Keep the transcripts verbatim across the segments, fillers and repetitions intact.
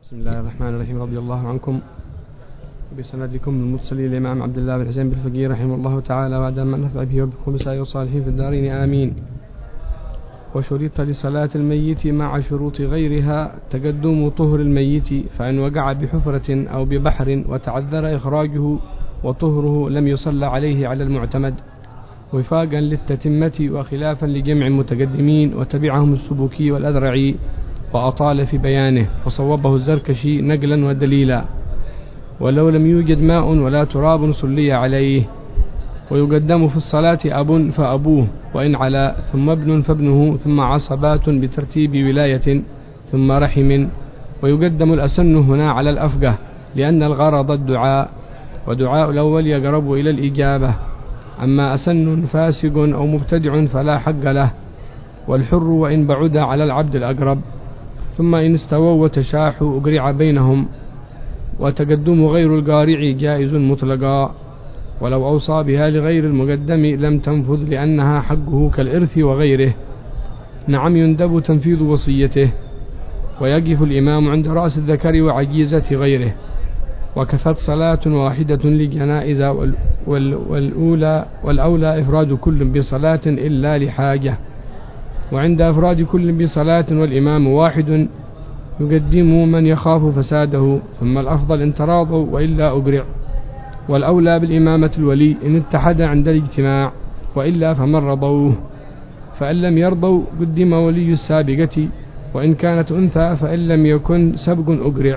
بسم الله الرحمن الرحيم. رضي الله عنكم بسندكم المرسل الإمام عبد الله بن حسين بالفقيه رحمه الله تعالى، وعد ما نفع به وبكم بسائر الصالحين في الدارين آمين. وشرط لصلاة الميت مع شروط غيرها تقدم طهر الميت، فإن وقع بحفرة أو ببحر وتعذر إخراجه وطهره لم يصلى عليه على المعتمد، وفاقا للتتمة وخلافا لجمع المتقدمين، وتبعهم السبكي والأذرعي وأطال في بيانه، وصوبه الزركشي نقلا ودليلا. ولو لم يوجد ماء ولا تراب صلي عليه. ويقدم في الصلاة أب فأبوه، وإن علا، ثم ابن فابنه، ثم عصبات بترتيب ولاية، ثم رحم. ويقدم الأسن هنا على الأفقه، لأن الغرض الدعاء، ودعاء الأول يقرب إلى الإجابة. أما أسن فاسق أو مبتدع فلا حق له، والحر وإن بعد على العبد الأقرب. ثم إن استووا وتشاحوا أقرع بينهم، وتقدم غير القارع جائز مطلقا، ولو أوصى بها لغير المقدم لم تنفذ، لأنها حقه كالإرث وغيره. نعم يندب تنفيذ وصيته، ويقف الإمام عند رأس الذكر وعجيزة غيره. وكفت صلاة واحدة لجنائز، والأولى والأولى إفراد كل بصلاة إلا لحاجة. وعند أفراد كل بصلاة والإمام واحد يقدم من يخاف فساده، ثم الأفضل إن تراضوا وإلا أقرع. والأولى بالإمامة الولي إن اتحد عند الاجتماع، وإلا فمن رضوه. فإن لم يرضوا قدم ولي السابقة، وإن كانت أنثى فإن لم يكن سبق أقرع.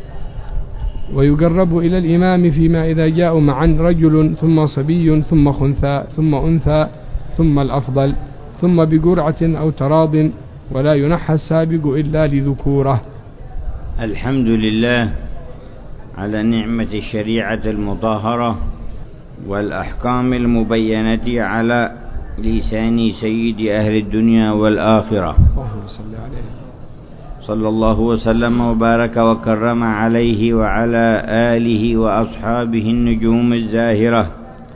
ويقرب إلى الإمام فيما إذا جاءوا معا رجل ثم صبي ثم خنثى ثم أنثى ثم الأفضل، ثم بقرعة أو تراض، ولا ينحى السابق إلا لذكوره. الحمد لله على نعمة الشريعة المطهرة والأحكام المبينة على لسان سيد أهل الدنيا والآخرة، صلى الله وسلم وبارك وكرم عليه وعلى آله وأصحابه النجوم الزاهرة،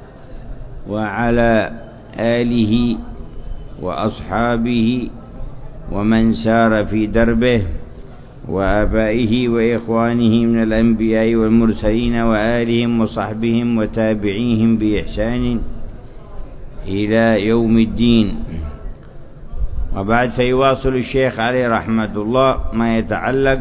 وعلى آله وأصحابه ومن سار في دربه، وآبائه وإخوانه من الأنبياء والمرسلين، وآلهم وصحبهم وتابعيهم بإحسان إلى يوم الدين. وبعد فيواصل الشيخ عليه رحمة الله ما يتعلق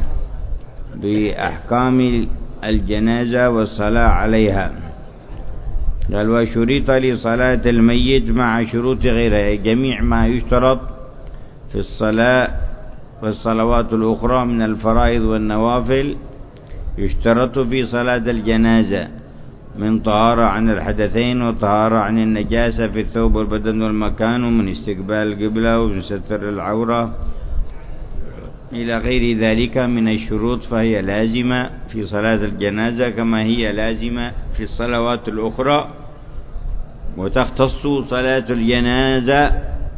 بأحكام الجنازة والصلاة عليها. قال: وشرط لصلاة الميت مع شروط غيرها، جميع ما يشترط في الصلاة والصلوات الأخرى من الفرائض والنوافل يشترط في صلاة الجنازة، من طهارة عن الحدثين، وطهارة عن النجاسة في الثوب والبدن والمكان، ومن استقبال القبلة، ومن ستر العورة إلى غير ذلك من الشروط، فهي لازمة في صلاة الجنازة كما هي لازمة في الصلوات الأخرى. وتختص صلاة الجنازة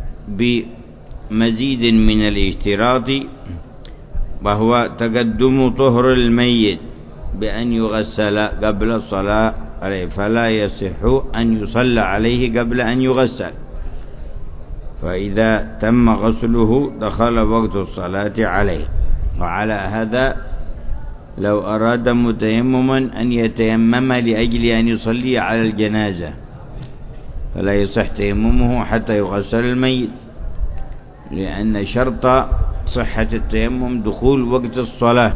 بمزيد من الاشتراط، وهو تقدم طهر الميت بأن يغسل قبل الصلاة عليه، فلا يصح أن يصلى عليه قبل أن يغسل، فإذا تم غسله دخل وقت الصلاة عليه. وعلى هذا لو أراد متيمما أن يتيمم لأجل أن يصلي على الجنازة فلا يصح تيممه حتى يغسل الميت، لأن شرط صحة التيمم دخول وقت الصلاة،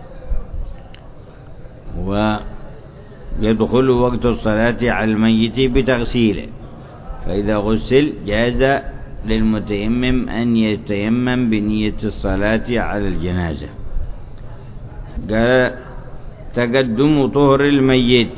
ويدخل وقت الصلاة على الميت بتغسيله، فإذا غسل جاز للمتيمم أن يتيمم بنية الصلاة على الجنازة. قال: تقدم طهر الميت،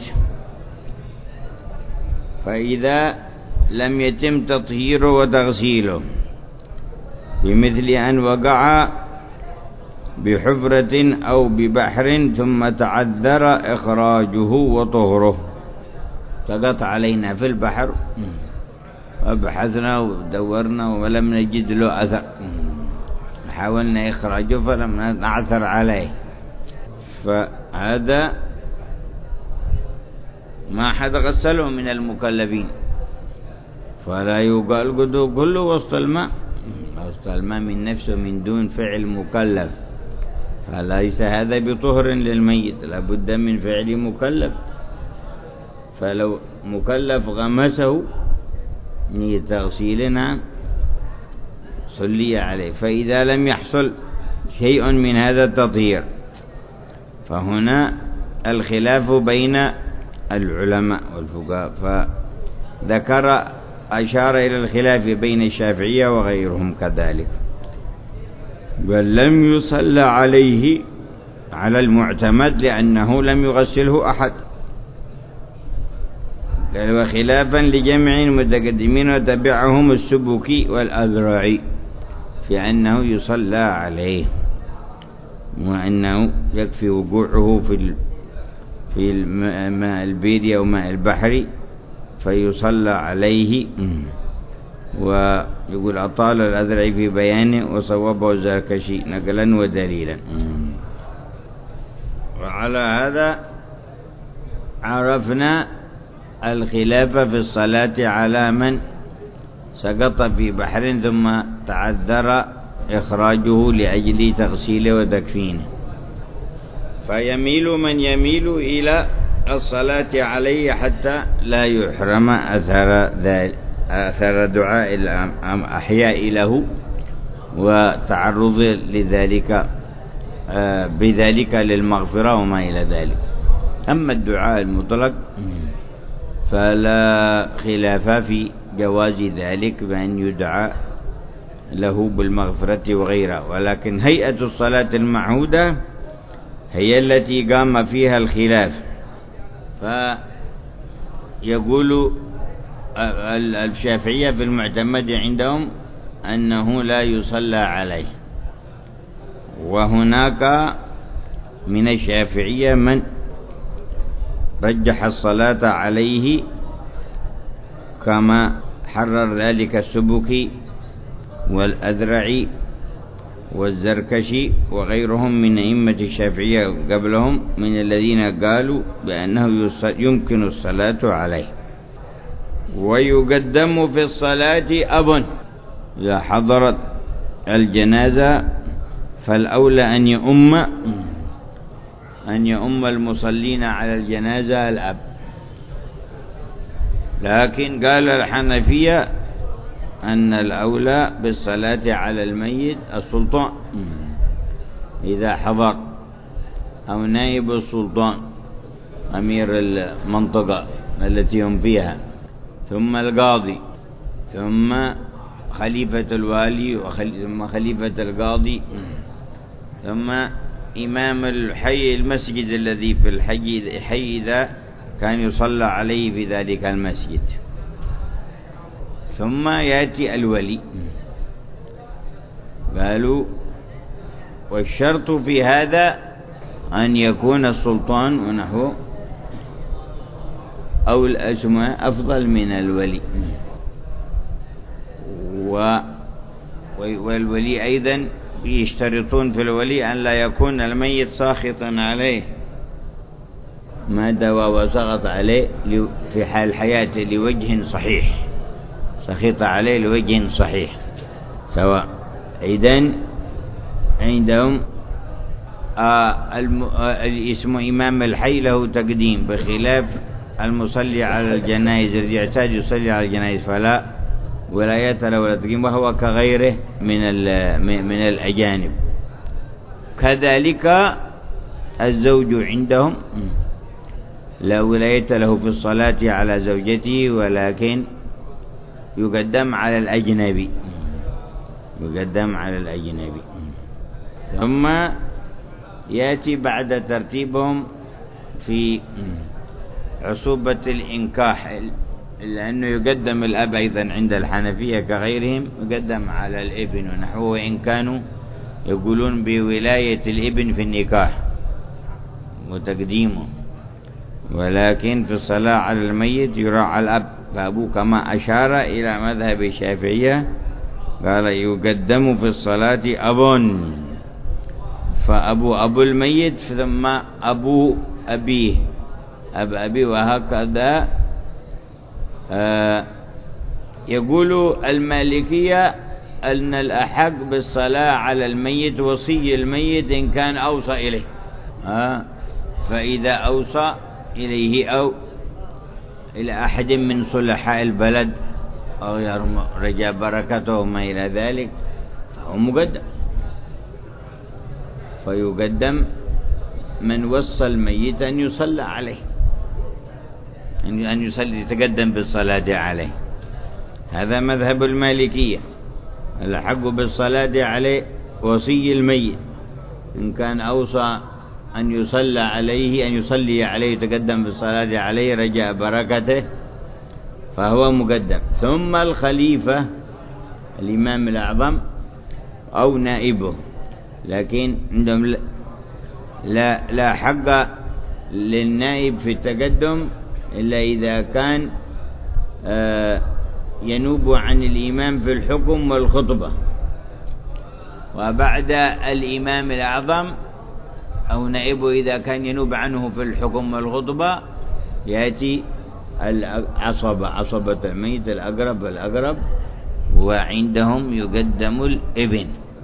فإذا لم يتم تطهيره وتغسيله بمثل أن وقع بحفرة أو ببحر ثم تعذر إخراجه وطهره. سقط علينا في البحر وبحثنا ودورنا ولم نجد له أثر، حاولنا إخراجه فلم نعثر عليه، فهذا ما حد غسله من المكلفين، فلا يقال قدو كله وسط الماء، وسط الماء من نفسه من دون فعل مكلف، فليس هذا بطهر للميت، لابد من فعل مكلف. فلو مكلف غمسه نية تغسيلنا صلي عليه. فإذا لم يحصل شيء من هذا التطهير فهنا الخلاف بين العلماء والفقهاء، فذكر أشار إلى الخلاف بين الشافعية وغيرهم كذلك. بل لم يصلى عليه على المعتمد لأنه لم يغسله أحد. قال وخلافا لجمع المتقدمين وتبعهم السبكي والأذرعي في أنه يصلى عليه، وأنه يكفي وقوعه في في ماء البير أو ماء البحر فيصلى عليه. ويقول أطال الأذرعي في بيانه وصوبه الزركشي نقلا ودليلا. وعلى هذا عرفنا الخلاف في الصلاة على من سقط في بحر ثم تعذر إخراجه لأجل تغسيله وتكفينه. فيميل من يميل إلى الصلاة عليه حتى لا يحرم أثر ذلك، أثر دعاء الأحياء له وتعرض لذلك بذلك للمغفرة وما إلى ذلك. أما الدعاء المطلق فلا خلاف في جواز ذلك بأن يدعى له بالمغفرة وغيرها، ولكن هيئة الصلاة المعهودة هي التي قام فيها الخلاف. فيقول الشافعية في المعتمد عندهم أنه لا يصلى عليه، وهناك من الشافعية من رجح الصلاة عليه كما حرر ذلك السبكي والأذرعي والزركشي وغيرهم من أئمة الشافعية قبلهم من الذين قالوا بأنه يمكن الصلاة عليه. ويقدم في الصلاة أب إذا حضرت الجنازة فالأولى أن يؤم أن يؤم المصلين على الجنازة الأب. لكن قال الحنفية أن الأولى بالصلاة على الميت السلطان إذا حضر، أو نائب السلطان أمير المنطقة التي هم فيها، ثم القاضي، ثم خليفة الوالي، ثم خليفة القاضي، ثم إمام الحي المسجد الذي في الحي حي إذا كان يصلى عليه في ذلك المسجد، ثم يأتي الولي. قالوا والشرط في هذا أن يكون السلطان ونحو أو الأسماء أفضل من الولي، والولي أيضا يشترطون في الولي أن لا يكون الميت ساخطا عليه ما دوا وسقط عليه في حال حياته لوجه صحيح، سخط عليه لوجه صحيح سواء. إذن عندهم آه الاسم إمام الحي له تقديم، بخلاف المصلي على الجنائز الذي يحتاج يصلي على الجنائز فلا ولاية له ولا تقديم، وهو كغيره من من الأجانب. كذلك الزوج عندهم لا ولاية له في الصلاة على زوجته، ولكن يقدم على الأجنبي، يقدم على الأجنبي. ثم يأتي بعد ترتيبهم في عصوبة الإنكاح، لأنه يقدم الأب أيضا عند الحنفية كغيرهم، يقدم على الابن ونحوه، إن كانوا يقولون بولاية الابن في النكاح وتقديمه، ولكن في الصلاة على الميت يراعى الأب. فأبوه كما أشار إلى مذهب الشافعية قال يقدم في الصلاة أب، فأبو أبو الميت ثم أبو أبيه أب أبي، وهكذا. آه يقول المالكية أن الأحق بالصلاة على الميت وصي الميت إن كان أوصى إليه. ها فإذا أوصى إليه أو إلى أحد من صلحاء البلد أو رجاء بركته وما إلى ذلك فهو مقدم، فيقدم من وصى الميت أن يصلى عليه، أن يصلي يتقدم بالصلاة عليه. هذا مذهب المالكية، الحق بالصلاة عليه وصي الميت إن كان أوصى أن يصلى عليه، أن يصلي عليه يتقدم بالصلاة عليه رجاء بركته فهو مقدم. ثم الخليفة الإمام الأعظم أو نائبه، لكن عندهم لا, لا حق للنائب في التقدم إلا إذا كان ينوب عن الإمام في الحكم والخطبة، وبعد الإمام الأعظم أو نائبه إذا كان ينوب عنه في الحكم والخطبة يأتي العصبة، عصبة الميت الأقرب الأقرب، وعندهم يقدم الابن،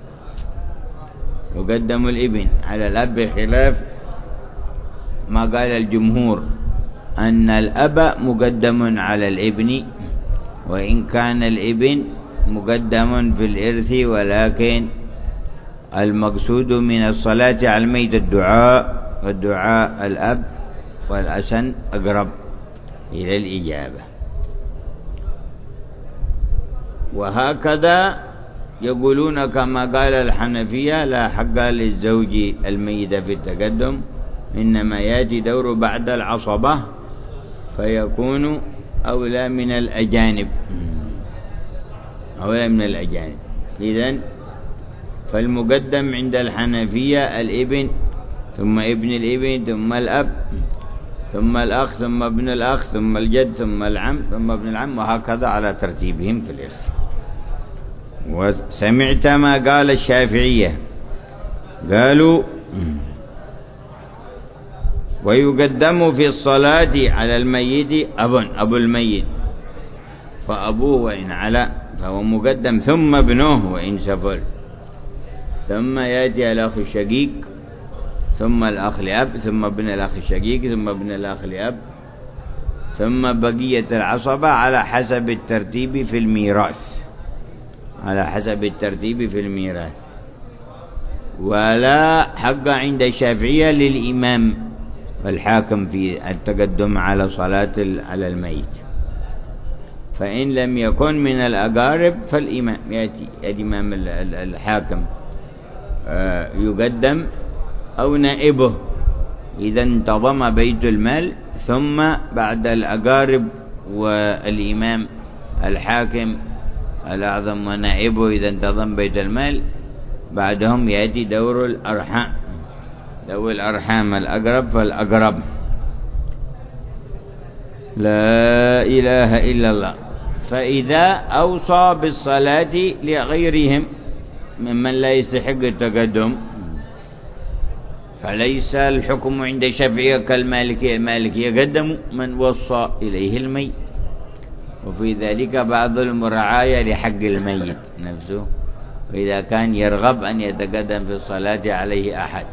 يقدم الابن على الأب بخلاف ما قال الجمهور أن الأب مقدم على الابن، وإن كان الابن مقدم في الإرث، ولكن المقصود من الصلاة على الميت الدعاء، والدعاء الأب والأسن أقرب إلى الإجابة. وهكذا يقولون كما قال الحنفية لا حق للزوج الميت في التقدم، إنما يأتي دور بعد العصبة فيكون أولى من الأجانب، أولى من الأجانب. إذن فالمقدم عند الحنفية الابن، ثم ابن الابن، ثم الأب، ثم الأخ، ثم ابن الأخ، ثم الجد، ثم العم، ثم ابن العم، وهكذا على ترتيبهم في الإرث. وسمعت ما قال الشافعية، قالوا ويقدم في الصلاة على الميت أب، أبو الميت فأبوه وإن علا فهو مقدم، ثم ابنه وإن سفل، ثم يأتي الأخ الشقيق، ثم الأخ لأب، ثم ابن الأخ الشقيق، ثم ابن الأخ لأب، ثم بقية العصبة على حسب الترتيب في الميراث، على حسب الترتيب في الميراث. ولا حق عند الشافعية للإمام والحاكم في التقدم على صلاة على الميت، فإن لم يكن من الأقارب فالإمام يأتي الإمام الحاكم يقدم أو نائبه إذا انتظم بيت المال، ثم بعد الأقارب والإمام الحاكم الأعظم ونائبه إذا انتظم بيت المال، بعدهم يأتي دور الأرحام، دور الأرحام الأقرب فالأقرب. لا إله إلا الله. فإذا أوصى بالصلاة لغيرهم ممن لا يستحق التقدم فليس الحكم عند الشافعية كالمالكية، المالكية يقدم من وصى إليه الميت، وفي ذلك بعض المراعاة لحق الميت نفسه، وإذا كان يرغب أن يتقدم في الصلاة عليه أحد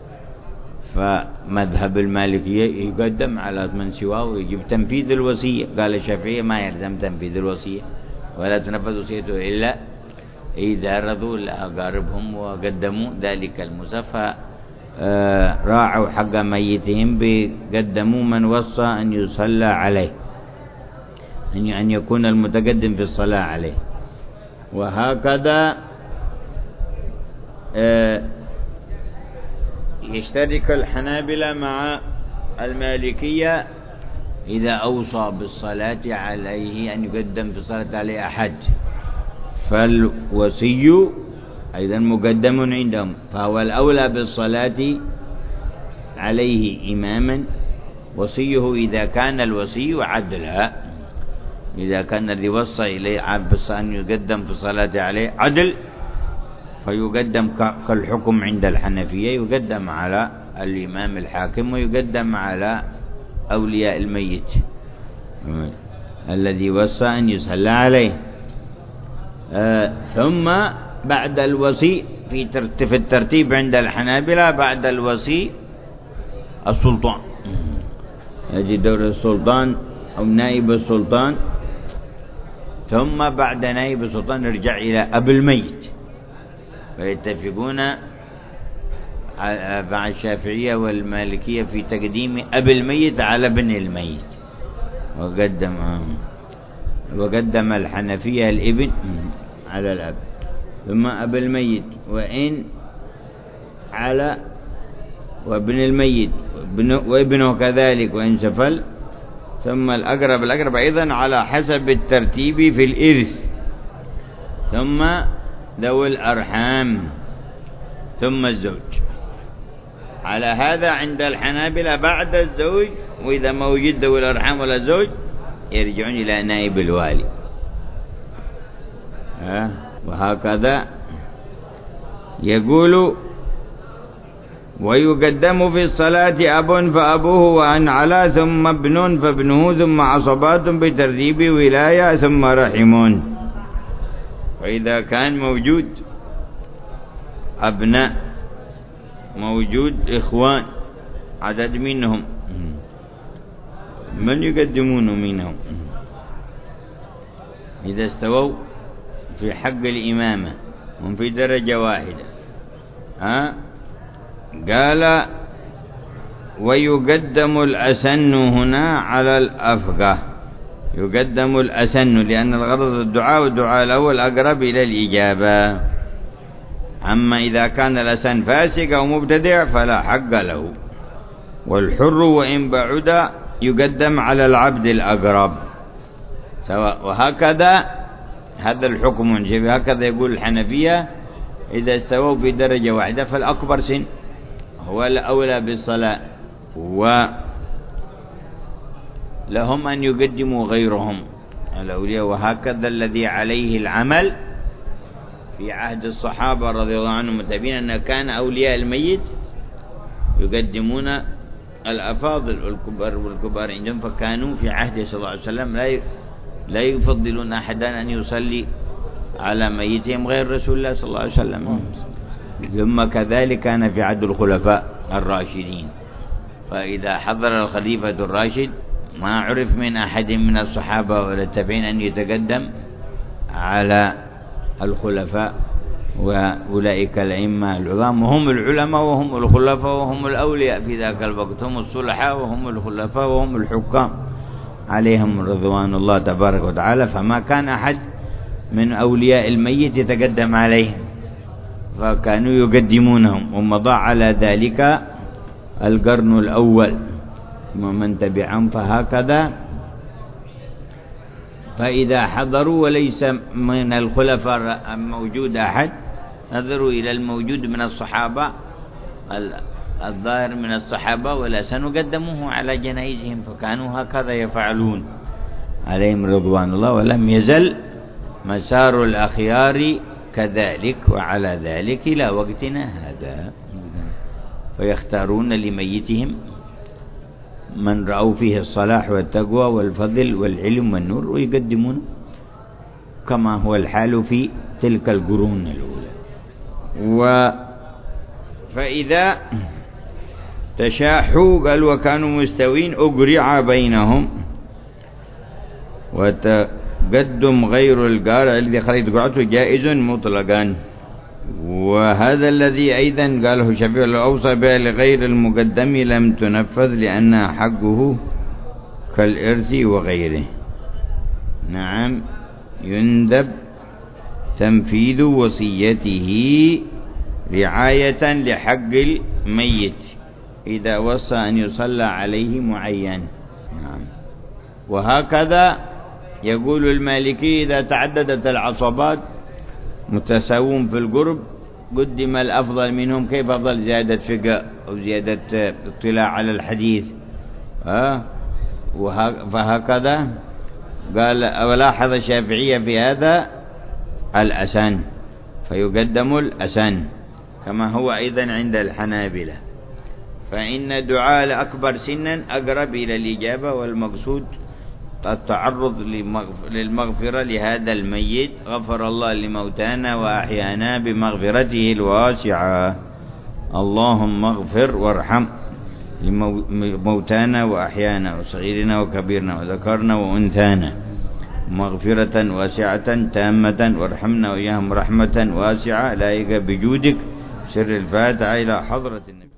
فمذهب المالكية يقدم على من سواه ويجب تنفيذ الوصية. قال الشافعية ما يلزم تنفيذ الوصية ولا تنفذ وصيته إلا إذا رضوا لأقاربهم وقدموا ذلك المصفى، راعوا حق ميتهم بقدموا من وصى أن يصلى عليه، أن يكون المتقدم في الصلاة عليه. وهكذا يشترك الحنابلة مع المالكية إذا أوصى بالصلاة عليه أن يقدم في الصلاة عليه أحد، فالوصي أيضا مقدم عندهم، فهو الأولى بالصلاة عليه إماما، وصيه إذا كان الوصي عدلا، إذا كان الذي وصى إليه عبس أن يقدم في الصلاة عليه عدل فيقدم كالحكم عند الحنفية، يقدم على الإمام الحاكم ويقدم على أولياء الميت الذي وصى أن يصلى عليه. آه ثم بعد الوصي في في الترتيب عند الحنابلة بعد الوصي السلطان، يجي دور السلطان أو نائب السلطان، ثم بعد نائب السلطان نرجع إلى أب الميت، فيتفقون مع الشافعية والمالكية في تقديم أب الميت على ابن الميت، وقدم وقدم الحنفية الابن على الأب، ثم أب الميت وإن على وابن الميت وابنه كذلك وإن سفل، ثم الأقرب الأقرب أيضا على حسب الترتيب في الإرث، ثم ذوي الأرحام، ثم الزوج. على هذا عند الحنابلة بعد الزوج، وإذا ما وجد ذوي الأرحام ولا الزوج يرجعون إلى نائب الوالي. وهكذا يقول: ويقدم في الصلاة أب فأبوه وأن على، ثم ابن فابنه، ثم عصبات بترتيب ولاية، ثم رحمون. وإذا كان موجود أبناء، موجود إخوان، عدد منهم، من يقدمون منهم؟ إذا استووا في حق الإمامة هم في درجة واحدة، ها قال: ويقدم الأسن هنا على الأفقه، يقدم الأسن لأن الغرض الدعاء، والدعاء الأول أقرب إلى الإجابة. أما إذا كان الأسن فاسق أو مبتدع فلا حق له. والحر وإن بعد يقدم على العبد الأقرب سواء. وهكذا هذا الحكم، هكذا يقول الحنفية: إذا استووا في درجة واحدة فالأكبر سن هو الأولى بالصلاة، ولهم أن يقدموا غيرهم الأولياء. وهكذا الذي عليه العمل في عهد الصحابة رضي الله عنهم متابعين، أن كان أولياء الميت يقدمون الأفاضل والكبار والكبار عندهم، فكانوا في عهد صلى الله عليه وسلم لا لا يفضلون أحدا أن يصلي على ميتهم غير رسول الله صلى الله عليه وسلم. ثم كذلك كان في عهد الخلفاء الراشدين، فإذا حضر الخليفة الراشد ما عرف من أحد من الصحابة ولا التابعين أن يتقدم على الخلفاء وأولئك الأئمة العظام، وهم العلماء وهم الخلفاء وهم الأولياء في ذاك الوقت، هم الصلحاء وهم الخلفاء وهم الحكام عليهم رضوان الله تبارك وتعالى. فما كان أحد من أولياء الميت يتقدم عليهم، فكانوا يقدمونهم، ومضى على ذلك القرن الأول ومن تبعهم. فهكذا فإذا حضروا وليس من الخلفاء موجود أحد، نظروا إلى الموجود من الصحابة الظاهر من الصحابة ولا سنقدموه على جنائزهم، فكانوا هكذا يفعلون عليهم رضوان الله. ولم يزل مسار الأخيار كذلك وعلى ذلك إلى وقتنا هذا، فيختارون لميتهم من رأوا فيه الصلاح والتقوى والفضل والعلم والنور، ويقدمون كما هو الحال في تلك القرون الأولى. و فإذا تشاحوا قال وكانوا مستوين أقرع بينهم، وتقدم غير القارع الذي خرج قرعته جائز مطلقا. وهذا الذي أيضا قاله الشافعي لو أوصى بها لغير المقدم لم تنفذ لأنها حقه كالإرث وغيره. نعم، يندب تنفيذ وصيته رعاية لحق الميت إذا وصى أن يصلى عليه معين. نعم. وهكذا يقول المالكي إذا تعددت العصبات متساوون في القرب قدم الأفضل منهم. كيف أفضل؟ زيادة فقه أو زيادة اطلاع على الحديث. أه؟ فهكذا قال. ولاحظ الشافعية في هذا الأسان، فيقدم الأسان كما هو أيضا عند الحنابلة. فإن دعاء الأكبر سنا أقرب إلى الإجابة، والمقصود التعرض للمغفرة لهذا الميت. غفر الله لموتانا وأحيانا بمغفرته الواسعة. اللهم اغفر وارحم لموتانا وأحيانا وصغيرنا وكبيرنا وذكرنا وأنثانا مغفرة واسعة تامة، وارحمنا وإياهم رحمة واسعة لائقة بجودك. سر الفاتحة إلى حضرة النبي.